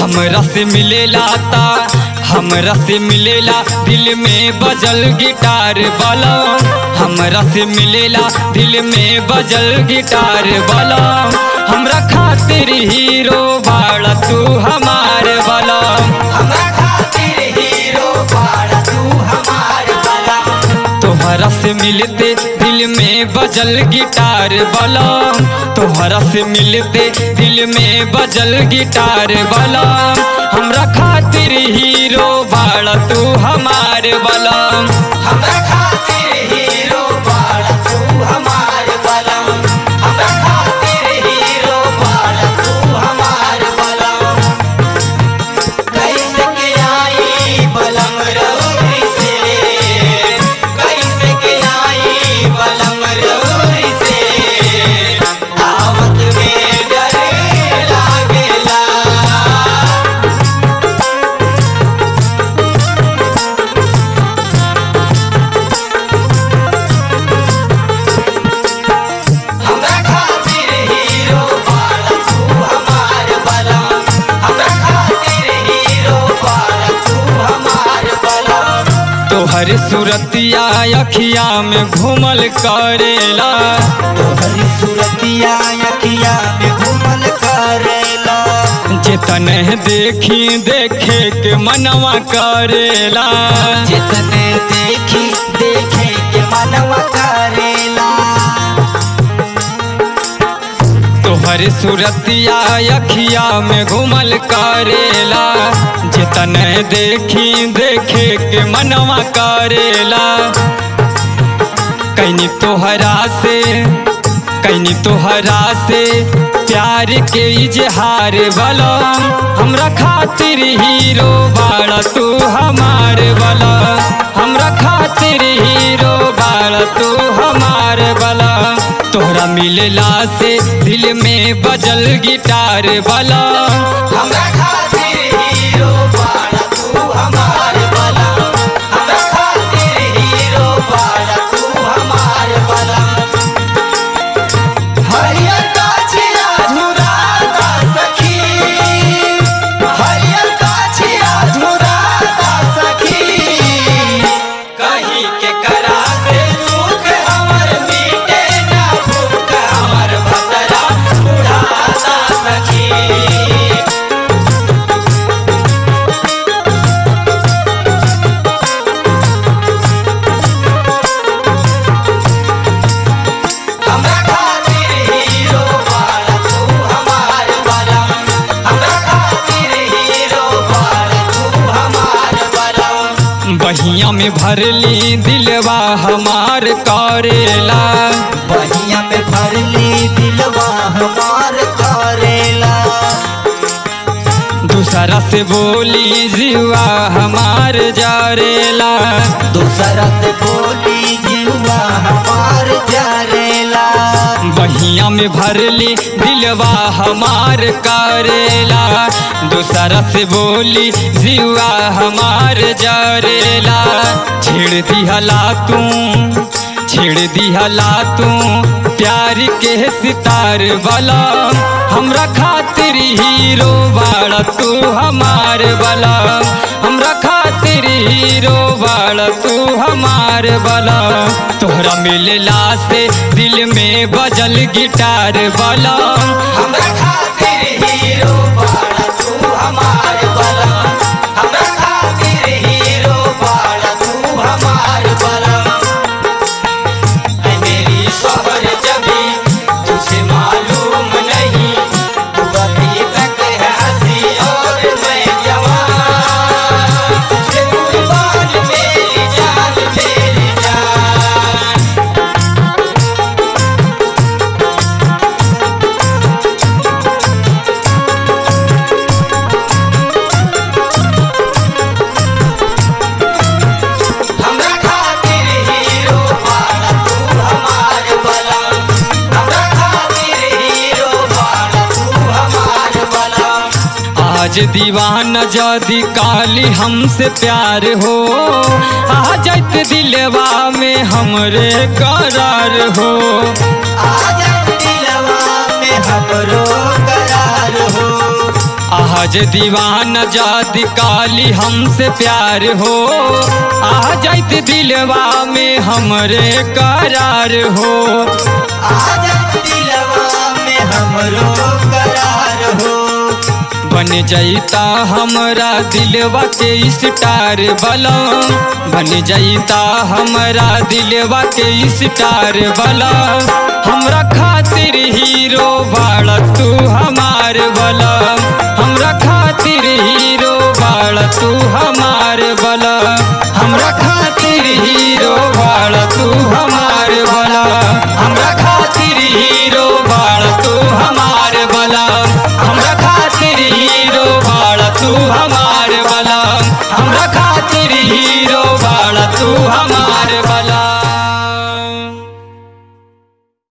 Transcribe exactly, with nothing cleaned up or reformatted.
हमरा से मिलेला ता हमरा से मिलेला दिल में बजल गिटार वाला। हमरा से मिलेला दिल में बजल गिटार वाला। हमरा खातिर हीरो बाड़ा तू हमार वाला। हमरा खातिर हीरो बाड़ा तू हमार वाला। तोहरा से मिलते दिल में बजल गिटार वाला। तोहरा से मिलते दिल में बजल गिटार वाला। हमरा खातिर हीरो बाड़ा तू हमार वाला। हमरा खातिर हीरो बाड़ा तू हमार वाला। हमरा खातिर हीरो बाड़ा तू हमार वाला। कैसे के आई बलम रउरी से, कैसे के आई बलम रउरी से, आवत में डरे लागेला। हमरा खातिर हीरो बाड़ा तू हमार वाला। हमरा खातिर हीरो बाड़ा तू हमार वाला। तोहर सूरतिया अखिया में घूमल करेला। तोहरी सूरतिया अखिया में घूमल करेला। जितने देखी देखे के मनवा करेला। जितने देखी देखे के मनवा करेला। तोहर सूरतिया अखिया में घूमल करेला। जितने देखी देखे के मनवा करेला। कैनी तोहरा से कैनी तोहरा से प्यार के इजहार वाला। हमरा खातिर हीरो बाड़ा तू हमार वाला। हमरा खातिर हीरो बाड़ा तू हमार वाला। तोहरा मिलला से दिल में बजल गिटार वाला। हमरा खातिर हीरो बाड़ा तू हमार वाला। हमरा खातिर हीरो बाड़ा तू हमार वाला। हरियर गाछिया झुराता सखी, हरियर गाछिया झुराता सखी। कहीं के करा से दुख हमर मिटे ना भूख हमर भतरा बुढ़ाता सखी। हमरा खातिर हीरो बाड़ा तू हमार वाला। हमरा खातिर हीरो बाड़ा तू हमार वाला। बहिया में भरली दिलवा हमार करेला। बहिया में भरली दिलवा हमार करेला। दूसरा से बोली जीवा हमार जारेला। दूसरा से बोली जीवा हमार जारेला। बहिया में भरली दिलवा हमार करेला। दूसरा से बोली जीवा हमार जारेला। छेड़ दिहला तू छेड़ दिहला तू प्यार के सितार वाला। हमरा खातिर हीरो बाड़ा तू हमार वाला। हमरा खातिर हीरो बाड़ा तू हमार वाला। तोहरा मिलला से दिल में बजल गिटार वाला। हमरा खातिर हीरो बाड़ा तू हमार वाला। हमरा खातिर हीरो बाड़ा तू हमार वाला। ऐ मेरी शोहर जबी तुझे मालूम नहीं, तू अभी तक है हंसी और मैं जवान। तुझे कुर्बान मेरी जान मेरी जान। हमरा खातिर हीरो बाड़ा तू हमार वाला। हमरा खातिर हीरो बाड़ा तू हमार वाला। आज दीवाना जदी काली हमसे प्यार हो। आ जाइत दिलवा में हमरे करार हो। आजा दिलवा में हमरो करार हो। आह आज दीवाना जाति काली हमसे प्यार हो, आ जाइत दिलवा में हमरे करार हो। आ जाइत दिलवा में हमरो करार हो। बन जाइता हमरा दिलवा के स्टार बलम, बन जाइता हमरा दिलवा के स्टार बलम। हमरा खातिर हीरो बाड़ा तू हमार बलम, हमरा खातिर हीरो बाड़ा तू हमार बलम।